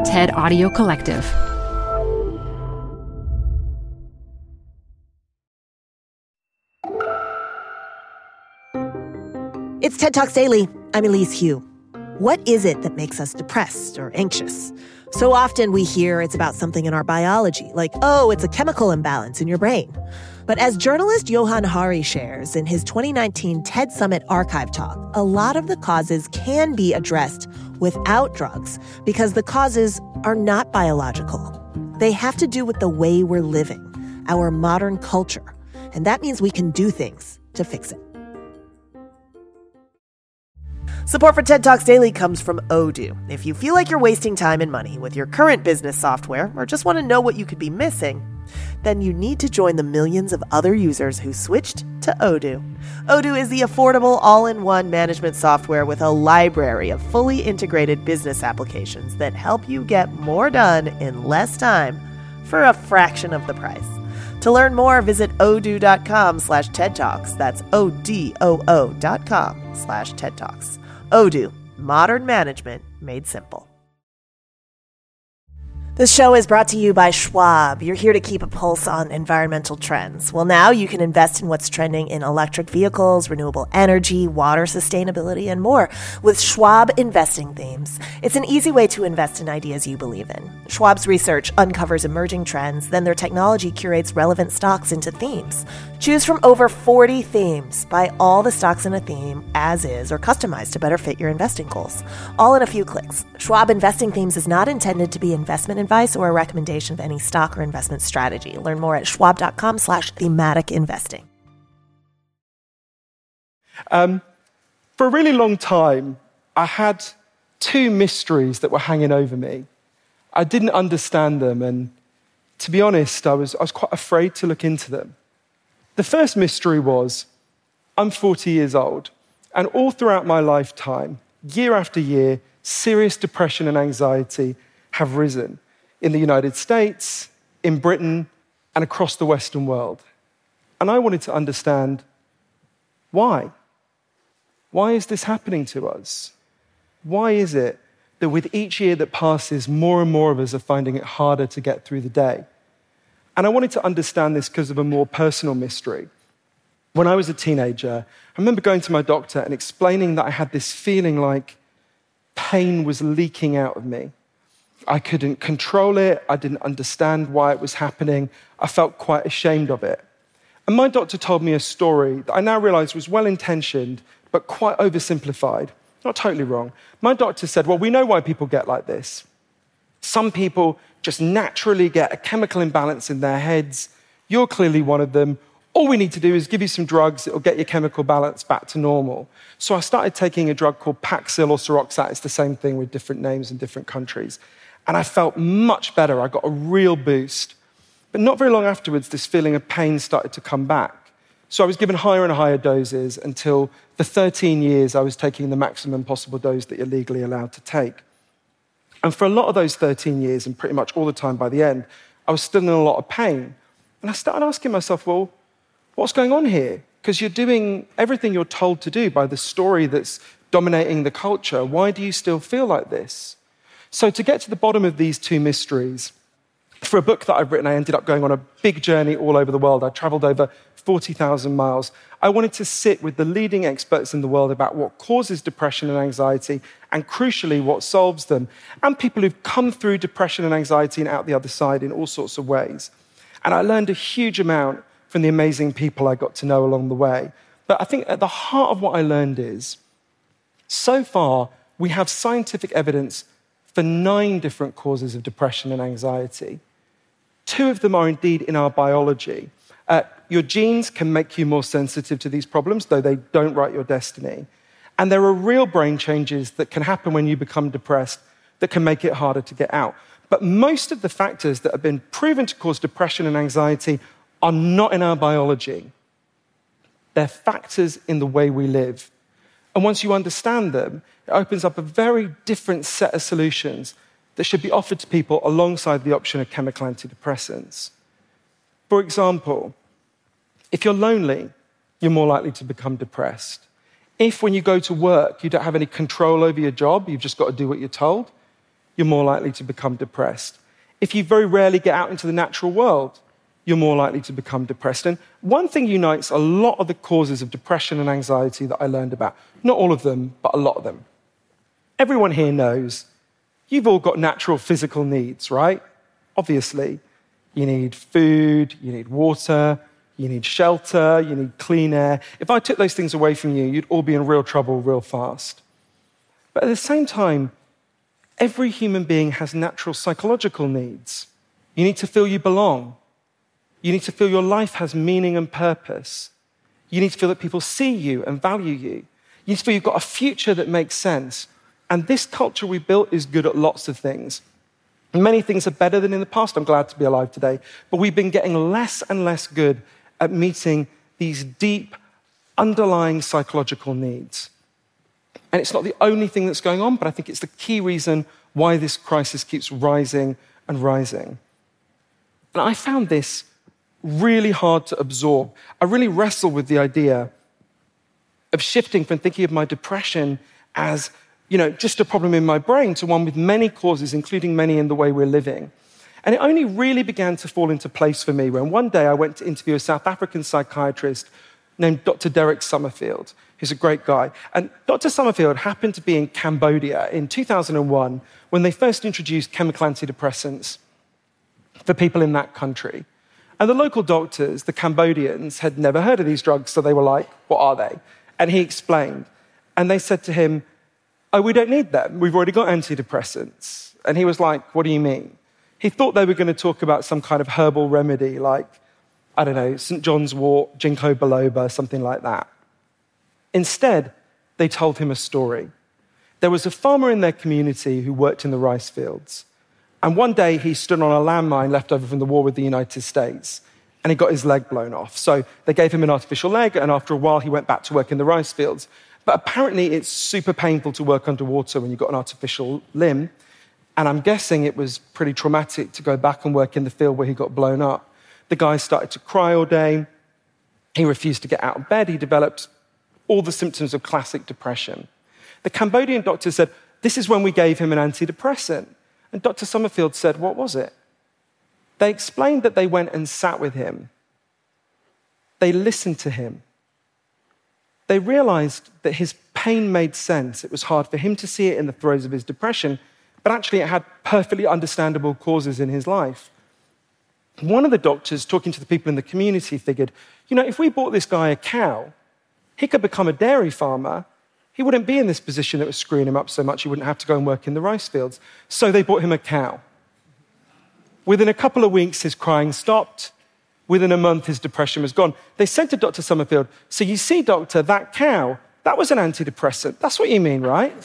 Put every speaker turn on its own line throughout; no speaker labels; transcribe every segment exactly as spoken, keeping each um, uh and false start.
TED Audio Collective.
It's TED Talks Daily. I'm Elise Hu. What is it that makes us depressed or anxious? So often we hear it's about something in our biology, like, oh, it's a chemical imbalance in your brain. But as journalist Johann Hari shares in his twenty nineteen TED Summit Archive Talk, a lot of the causes can be addressed without drugs because the causes are not biological. They have to do with the way we're living, our modern culture. And that means we can do things to fix it. Support for TED Talks Daily comes from Odoo. If you feel like you're wasting time and money with your current business software or just want to know what you could be missing, then you need to join the millions of other users who switched to Odoo. Odoo is the affordable all-in-one management software with a library of fully integrated business applications that help you get more done in less time for a fraction of the price. To learn more, visit odoo.com slash TED Talks. That's O-D-O-O dot com slash TED Talks. Odoo, modern management made simple. This show is brought to you by Schwab. You're here to keep a pulse on environmental trends. Well, now you can invest in what's trending in electric vehicles, renewable energy, water sustainability, and more with Schwab Investing Themes. It's an easy way to invest in ideas you believe in. Schwab's research uncovers emerging trends, then their technology curates relevant stocks into themes. Choose from over forty themes. Buy all the stocks in a theme as is or customized to better fit your investing goals. All in a few clicks. Schwab Investing Themes is not intended to be investment advice or a recommendation of any stock or investment strategy. Learn more at schwab.com slash thematic investing.
Um, for a really long time, I had two mysteries that were hanging over me. I didn't understand them, and to be honest, I was, I was quite afraid to look into them. The first mystery was, I'm forty years old, and all throughout my lifetime, year after year, serious depression and anxiety have risen in the United States, in Britain, and across the Western world. And I wanted to understand why. Why is this happening to us? Why is it that with each year that passes, more and more of us are finding it harder to get through the day? And I wanted to understand this because of a more personal mystery. When I was a teenager, I remember going to my doctor and explaining that I had this feeling like pain was leaking out of me. I couldn't control it. I didn't understand why it was happening. I felt quite ashamed of it. And my doctor told me a story that I now realize was well-intentioned, but quite oversimplified. Not totally wrong. My doctor said, well, we know why people get like this. Some people just naturally get a chemical imbalance in their heads. You're clearly one of them. All we need to do is give you some drugs. It'll get your chemical balance back to normal. So I started taking a drug called Paxil or Seroxat. It's the same thing with different names in different countries. And I felt much better. I got a real boost. But not very long afterwards, this feeling of pain started to come back. So I was given higher and higher doses until for thirteen years I was taking the maximum possible dose that you're legally allowed to take. And for a lot of those thirteen years, and pretty much all the time by the end, I was still in a lot of pain. And I started asking myself, well, what's going on here? Because you're doing everything you're told to do by the story that's dominating the culture. Why do you still feel like this? So to get to the bottom of these two mysteries, for a book that I've written, I ended up going on a big journey all over the world. I traveled over forty thousand miles. I wanted to sit with the leading experts in the world about what causes depression and anxiety, and crucially, what solves them, and people who've come through depression and anxiety and out the other side in all sorts of ways. And I learned a huge amount from the amazing people I got to know along the way. But I think at the heart of what I learned is, so far, we have scientific evidence for nine different causes of depression and anxiety. Two of them are indeed in our biology. Uh, your genes can make you more sensitive to these problems, though they don't write your destiny. And there are real brain changes that can happen when you become depressed that can make it harder to get out. But most of the factors that have been proven to cause depression and anxiety are not in our biology. They're factors in the way we live. And once you understand them, it opens up a very different set of solutions that should be offered to people alongside the option of chemical antidepressants. For example, if you're lonely, you're more likely to become depressed. If when you go to work, you don't have any control over your job, you've just got to do what you're told, you're more likely to become depressed. If you very rarely get out into the natural world, you're more likely to become depressed. And one thing unites a lot of the causes of depression and anxiety that I learned about. Not all of them, but a lot of them. Everyone here knows you've all got natural physical needs, right? Obviously, you need food, you need water, you need shelter, you need clean air. If I took those things away from you, you'd all be in real trouble real fast. But at the same time, every human being has natural psychological needs. You need to feel you belong. You need to feel your life has meaning and purpose. You need to feel that people see you and value you. You need to feel you've got a future that makes sense. And this culture we built is good at lots of things. Many things are better than in the past. I'm glad to be alive today. But we've been getting less and less good at meeting these deep, underlying psychological needs. And it's not the only thing that's going on, but I think it's the key reason why this crisis keeps rising and rising. And I found this really hard to absorb. I really wrestled with the idea of shifting from thinking of my depression as, you know, just a problem in my brain to one with many causes, including many in the way we're living. And it only really began to fall into place for me when one day I went to interview a South African psychiatrist named Doctor Derek Summerfield, who's a great guy. And Doctor Summerfield happened to be in Cambodia in two thousand one when they first introduced chemical antidepressants for people in that country. And the local doctors, the Cambodians, had never heard of these drugs, so they were like, what are they? And he explained. And they said to him, oh, we don't need them. We've already got antidepressants. And he was like, what do you mean? He thought they were going to talk about some kind of herbal remedy like, I don't know, Saint John's wort, ginkgo biloba, something like that. Instead, they told him a story. There was a farmer in their community who worked in the rice fields. And one day he stood on a landmine left over from the war with the United States, and he got his leg blown off. So they gave him an artificial leg, and after a while he went back to work in the rice fields. But apparently it's super painful to work underwater when you've got an artificial limb. And I'm guessing it was pretty traumatic to go back and work in the field where he got blown up. The guy started to cry all day. He refused to get out of bed. He developed all the symptoms of classic depression. The Cambodian doctor said, this is when we gave him an antidepressant. And Doctor Summerfield said, what was it? They explained that they went and sat with him. They listened to him. They realized that his pain made sense. It was hard for him to see it in the throes of his depression, but actually it had perfectly understandable causes in his life. One of the doctors, talking to the people in the community, figured, you know, if we bought this guy a cow, he could become a dairy farmer. He wouldn't be in this position that was screwing him up so much he wouldn't have to go and work in the rice fields. So they bought him a cow. Within a couple of weeks, his crying stopped. Within a month, his depression was gone. They said to Doctor Summerfield, so you see, doctor, that cow, that was an antidepressant. That's what you mean, right?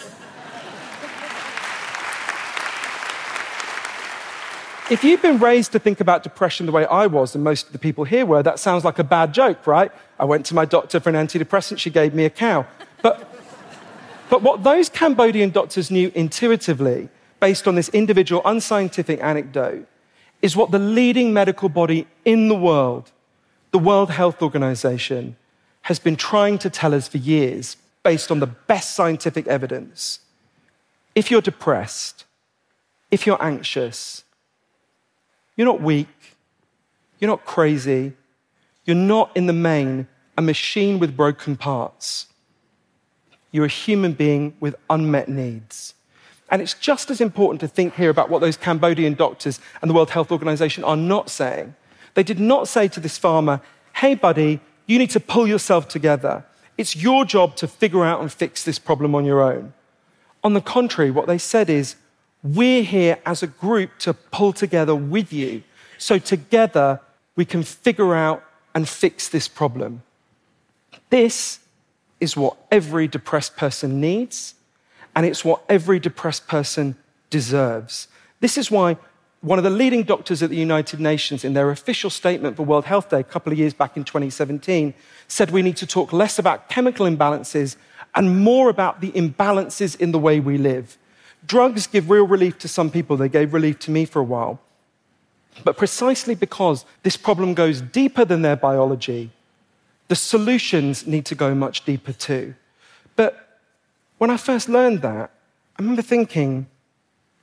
If you've been raised to think about depression the way I was, and most of the people here were, that sounds like a bad joke, right? I went to my doctor for an antidepressant, she gave me a cow. But, but what those Cambodian doctors knew intuitively, based on this individual unscientific anecdote, is what the leading medical body in the world, the World Health Organization, has been trying to tell us for years, based on the best scientific evidence. If you're depressed, if you're anxious, you're not weak, you're not crazy, you're not, in the main, a machine with broken parts. You're a human being with unmet needs. And it's just as important to think here about what those Cambodian doctors and the World Health Organization are not saying. They did not say to this farmer, hey, buddy, you need to pull yourself together. It's your job to figure out and fix this problem on your own. On the contrary, what they said is, we're here as a group to pull together with you, so together we can figure out and fix this problem. This is what every depressed person needs, and it's what every depressed person deserves. This is why one of the leading doctors at the United Nations, in their official statement for World Health Day a couple of years back in twenty seventeen, said we need to talk less about chemical imbalances and more about the imbalances in the way we live. Drugs give real relief to some people. They gave relief to me for a while. But precisely because this problem goes deeper than their biology, the solutions need to go much deeper too. But when I first learned that, I remember thinking,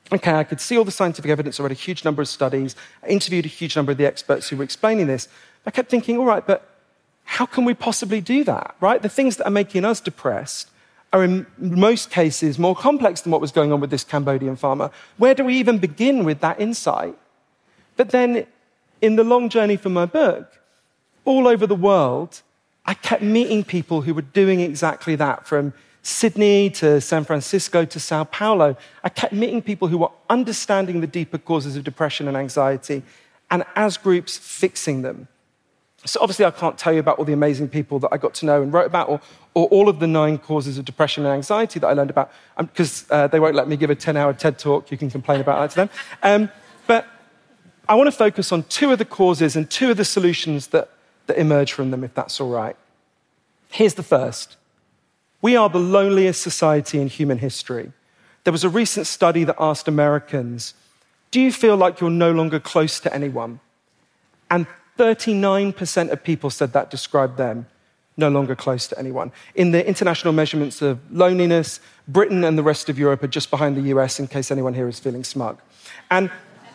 Okay, I could see all the scientific evidence. I read a huge number of studies. I interviewed a huge number of the experts who were explaining this. I kept thinking, all right, but how can we possibly do that, right? The things that are making us depressed are in most cases more complex than what was going on with this Cambodian farmer. Where do we even begin with that insight? But then, in the long journey for my book, all over the world, I kept meeting people who were doing exactly that, from Sydney to San Francisco to Sao Paulo. I kept meeting people who were understanding the deeper causes of depression and anxiety, and as groups, fixing them. So obviously I can't tell you about all the amazing people that I got to know and wrote about, or, or all of the nine causes of depression and anxiety that I learned about, because um, uh, they won't let me give a ten-hour TED talk. You can complain about that to them. Um, but I want to focus on two of the causes and two of the solutions that, that emerge from them, if that's all right. Here's the first. We are the loneliest society in human history. There was a recent study that asked Americans, do you feel like you're no longer close to anyone? And thirty-nine percent of people said that described them no longer close to anyone. In the international measurements of loneliness, Britain and the rest of Europe are just behind the U S, in case anyone here is feeling smug. And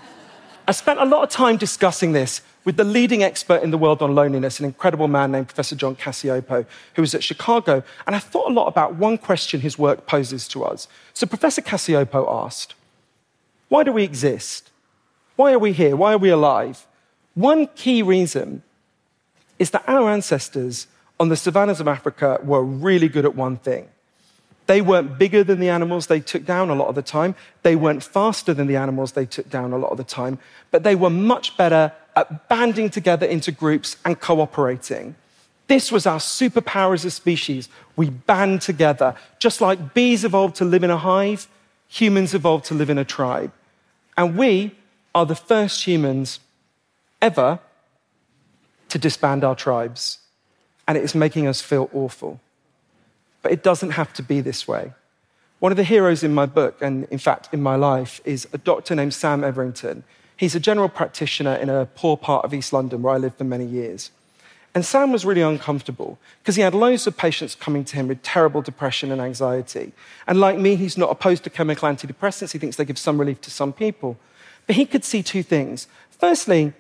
I spent a lot of time discussing this with the leading expert in the world on loneliness, an incredible man named Professor John Cacioppo, who was at Chicago. And I thought a lot about one question his work poses to us. So Professor Cacioppo asked, why do we exist? Why are we here? Why are we alive? One key reason is that our ancestors on the savannas of Africa were really good at one thing. They weren't bigger than the animals they took down a lot of the time. They weren't faster than the animals they took down a lot of the time. But they were much better at banding together into groups and cooperating. This was our superpower as a species. We band together. Just like bees evolved to live in a hive, humans evolved to live in a tribe. And we are the first humans ever to disband our tribes. And it is making us feel awful. But it doesn't have to be this way. One of the heroes in my book, and in fact in my life, is a doctor named Sam Everington. He's a general practitioner in a poor part of East London where I lived for many years. And Sam was really uncomfortable because he had loads of patients coming to him with terrible depression and anxiety. And like me, he's not opposed to chemical antidepressants. He thinks they give some relief to some people. But he could see two things. Firstly,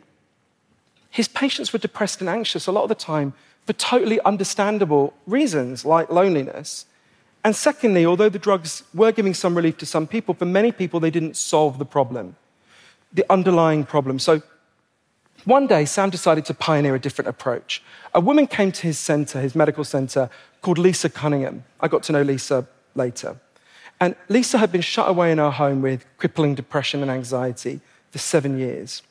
his patients were depressed and anxious a lot of the time for totally understandable reasons, like loneliness. And secondly, although the drugs were giving some relief to some people, for many people, they didn't solve the problem, the underlying problem. So one day, Sam decided to pioneer a different approach. A woman came to his center, his medical center, called Lisa Cunningham. I got to know Lisa later. And Lisa had been shut away in her home with crippling depression and anxiety for seven years.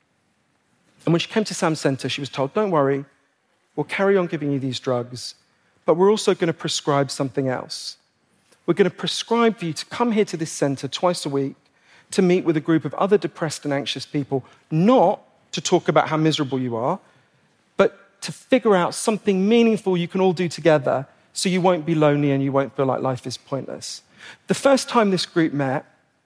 And when she came to Sam's center, she was told, don't worry, we'll carry on giving you these drugs, but we're also going to prescribe something else. We're going to prescribe for you to come here to this center twice a week to meet with a group of other depressed and anxious people, not to talk about how miserable you are, but to figure out something meaningful you can all do together so you won't be lonely and you won't feel like life is pointless. The first time this group met,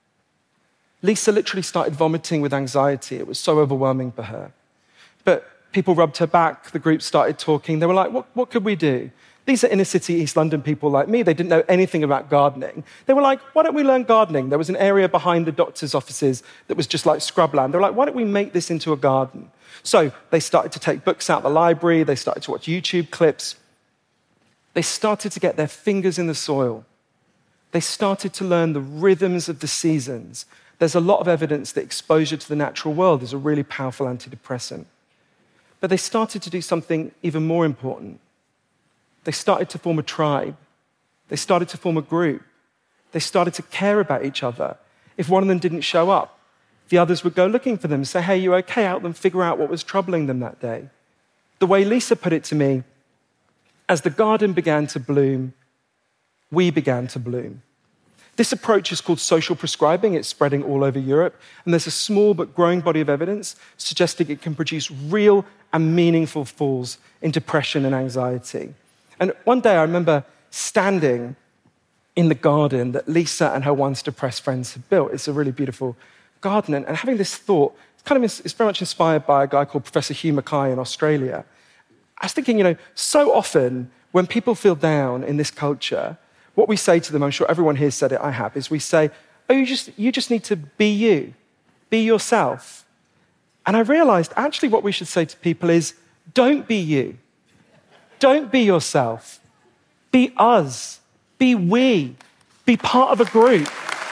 Lisa literally started vomiting with anxiety. It was so overwhelming for her. But people rubbed her back, the group started talking. They were like, what, what could we do? These are inner city East London people like me. They didn't know anything about gardening. They were like, why don't we learn gardening? There was an area behind the doctor's offices that was just like scrubland. They were like, why don't we make this into a garden? So they started to take books out of the library. They started to watch YouTube clips. They started to get their fingers in the soil. They started to learn the rhythms of the seasons. There's a lot of evidence that exposure to the natural world is a really powerful antidepressant. But they started to do something even more important. They started to form a tribe. They started to form a group. They started to care about each other. If one of them didn't show up, the others would go looking for them, say, hey, you okay? Help them figure out what was troubling them that day. The way Lisa put it to me, as the garden began to bloom, we began to bloom. This approach is called social prescribing. It's spreading all over Europe. And there's a small but growing body of evidence suggesting it can produce real and meaningful falls in depression and anxiety. And one day I remember standing in the garden that Lisa and her once depressed friends had built. It's a really beautiful garden. And having this thought, it's kind of it's very much inspired by a guy called Professor Hugh Mackay in Australia. I was thinking, you know, so often when people feel down in this culture, what we say to them, I'm sure everyone here said it, I have, is we say, oh, you just, you just need to be you, be yourself. And I realized actually what we should say to people is, don't be you. Don't be yourself. Be us. Be we. Be part of a group.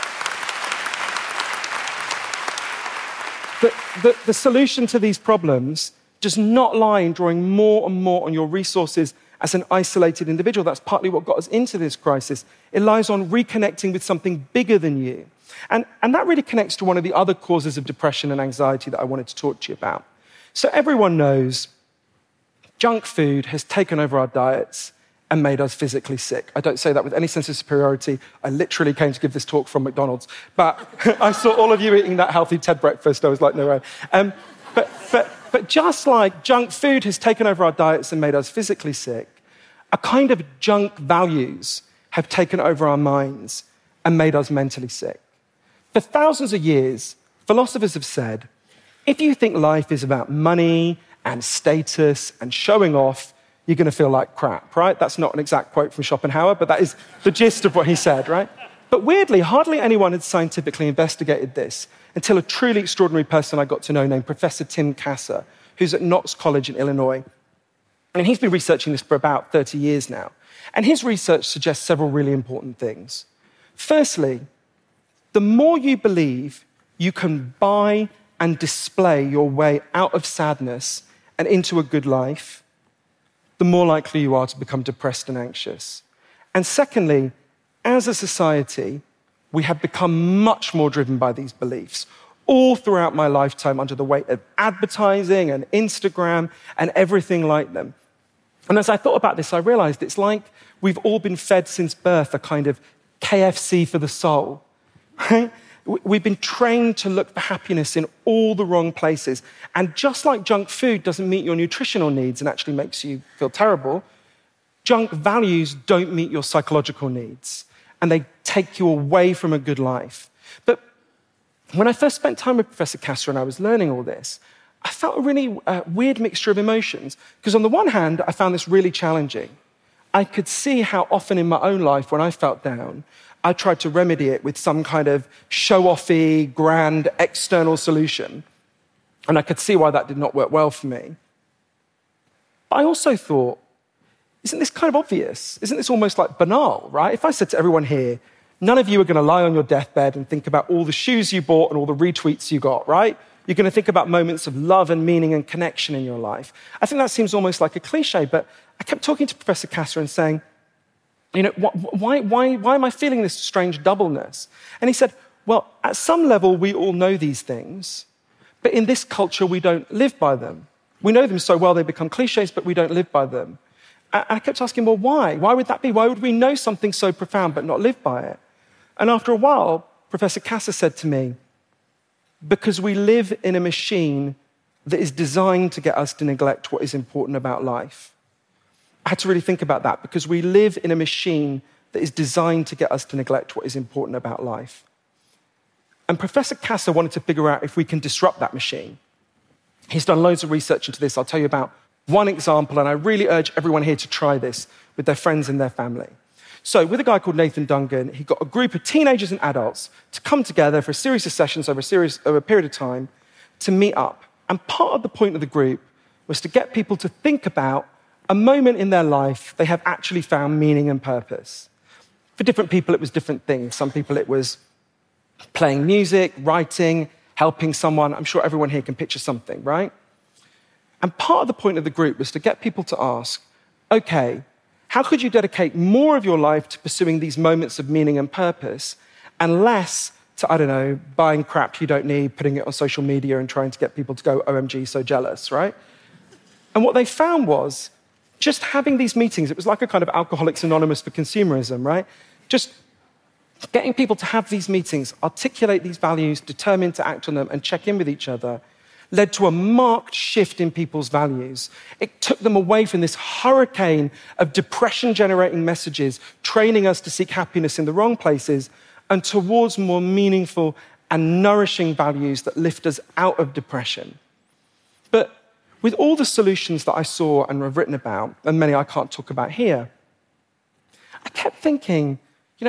The, the, the solution to these problems does not lie in drawing more and more on your resources as an isolated individual. That's partly what got us into this crisis. It lies on reconnecting with something bigger than you. And, and that really connects to one of the other causes of depression and anxiety that I wanted to talk to you about. So everyone knows junk food has taken over our diets and made us physically sick. I don't say that with any sense of superiority. I literally came to give this talk from McDonald's. But I saw all of you eating that healthy Ted breakfast. I was like, no way. Um, but, but, but just like junk food has taken over our diets and made us physically sick, a kind of junk values have taken over our minds and made us mentally sick. For thousands of years, philosophers have said, if you think life is about money and status and showing off, you're going to feel like crap, right? That's not an exact quote from Schopenhauer, but that is the gist of what he said, right? But weirdly, hardly anyone had scientifically investigated this until a truly extraordinary person I got to know named Professor Tim Kasser, who's at Knox College in Illinois. And he's been researching this for about thirty years now. And his research suggests several really important things. Firstly, the more you believe you can buy and display your way out of sadness and into a good life, the more likely you are to become depressed and anxious. And secondly, as a society, we have become much more driven by these beliefs. All throughout my lifetime, under the weight of advertising and Instagram and everything like them. And as I thought about this, I realized it's like we've all been fed since birth a kind of K F C for the soul, right? We've been trained to look for happiness in all the wrong places. And just like junk food doesn't meet your nutritional needs and actually makes you feel terrible, junk values don't meet your psychological needs. And they take you away from a good life. But when I first spent time with Professor Kasser and I was learning all this, I felt a really uh, weird mixture of emotions. Because on the one hand, I found this really challenging. I could see how often in my own life, when I felt down, I tried to remedy it with some kind of show-offy, grand, external solution. And I could see why that did not work well for me. But I also thought, isn't this kind of obvious? Isn't this almost like banal, right? If I said to everyone here, none of you are going to lie on your deathbed and think about all the shoes you bought and all the retweets you got, right? You're going to think about moments of love and meaning and connection in your life. I think that seems almost like a cliche, but I kept talking to Professor Kasser and saying, you know, why, why, why am I feeling this strange doubleness? And he said, well, at some level, we all know these things, but in this culture, we don't live by them. We know them so well, they become cliches, but we don't live by them. And I kept asking, well, why? Why would that be? Why would we know something so profound but not live by it? And after a while, Professor Kasser said to me, because we live in a machine that is designed to get us to neglect what is important about life. I had to really think about that, because we live in a machine that is designed to get us to neglect what is important about life. And Professor Kasser wanted to figure out if we can disrupt that machine. He's done loads of research into this. I'll tell you about one example, and I really urge everyone here to try this with their friends and their family. So with a guy called Nathan Dungan, he got a group of teenagers and adults to come together for a series of sessions over a, series, over a period of time to meet up. And part of the point of the group was to get people to think about a moment in their life they have actually found meaning and purpose. For different people, it was different things. Some people, it was playing music, writing, helping someone. I'm sure everyone here can picture something, right? And part of the point of the group was to get people to ask, okay, how could you dedicate more of your life to pursuing these moments of meaning and purpose and less to, I don't know, buying crap you don't need, putting it on social media and trying to get people to go, O M G, so jealous, right? And what they found was, just having these meetings, it was like a kind of Alcoholics Anonymous for consumerism, right? Just getting people to have these meetings, articulate these values, determined to act on them, and check in with each other, led to a marked shift in people's values. It took them away from this hurricane of depression-generating messages, training us to seek happiness in the wrong places, and towards more meaningful and nourishing values that lift us out of depression. But with all the solutions that I saw and have written about, and many I can't talk about here, I kept thinking, you know,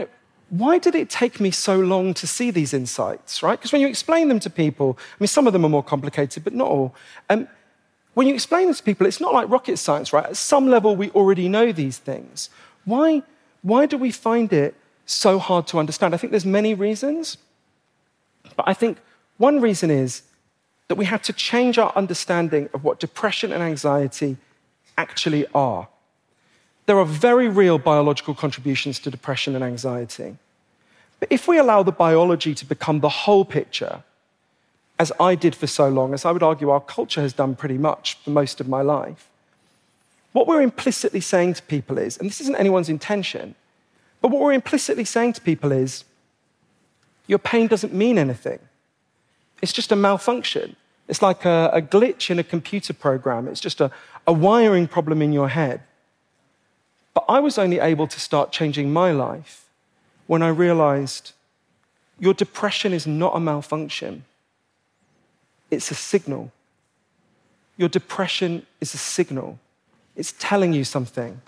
why did it take me so long to see these insights, right? Because when you explain them to people, I mean, some of them are more complicated, but not all. Um, when you explain them to people, it's not like rocket science, right? At some level, we already know these things. Why, why do we find it so hard to understand? I think there's many reasons, but I think one reason is that we have to change our understanding of what depression and anxiety actually are. There are very real biological contributions to depression and anxiety. But if we allow the biology to become the whole picture, as I did for so long, as I would argue our culture has done pretty much for most of my life, what we're implicitly saying to people is, and this isn't anyone's intention, but what we're implicitly saying to people is, your pain doesn't mean anything. It's just a malfunction. It's like a, a glitch in a computer program. It's just a, a wiring problem in your head. But I was only able to start changing my life when I realized your depression is not a malfunction. It's a signal. Your depression is a signal. It's telling you something.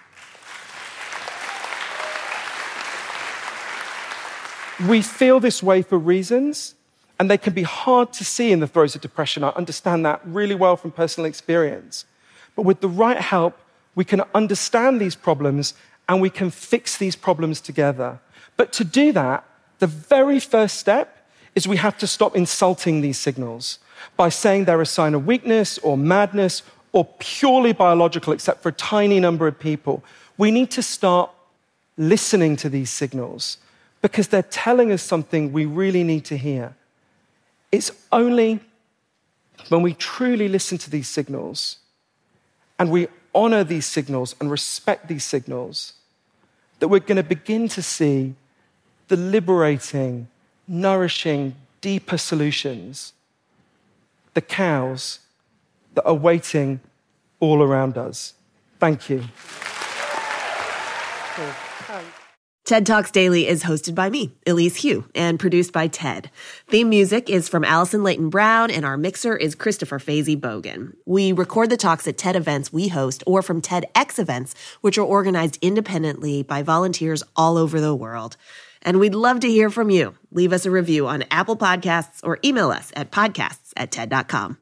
We feel this way for reasons, and they can be hard to see in the throes of depression. I understand that really well from personal experience. But with the right help, we can understand these problems and we can fix these problems together. But to do that, the very first step is we have to stop insulting these signals by saying they're a sign of weakness or madness or purely biological, except for a tiny number of people. We need to start listening to these signals because they're telling us something we really need to hear. It's only when we truly listen to these signals and we honor these signals and respect these signals that we're going to begin to see the liberating, nourishing, deeper solutions, the cows that are waiting all around us. Thank you.
TED Talks Daily is hosted by me, Elise Hu, and produced by TED. Theme music is from Allison Leighton Brown, and our mixer is Christopher Fazy Bogan. We record the talks at TED events we host or from TEDx events, which are organized independently by volunteers all over the world. And we'd love to hear from you. Leave us a review on Apple Podcasts or email us at podcasts at TED dot com.